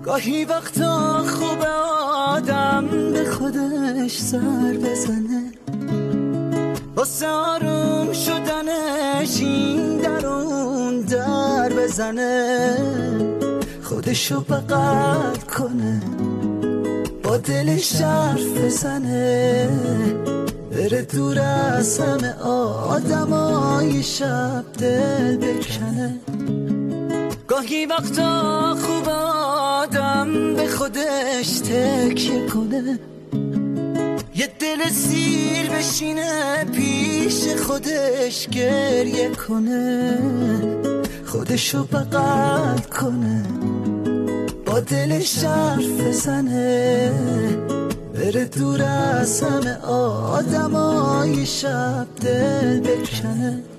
گاهی وقتا خوب آدم به خودش سر بزنه، واسه آروم شدنش این در اون در بزنه، خودشو بغل کنه، با دلش حرف بزنه، بره دور از همه آدمای شب دل بکنه. گاهی وقتا خوب آدم به خودش تکیه کنه، یه دل سیر بشینه پیش خودش گریه کنه، خودشو بغل کنه، با دلش حرف بزنه، بره دور از همه آدمای شب دل بکنه.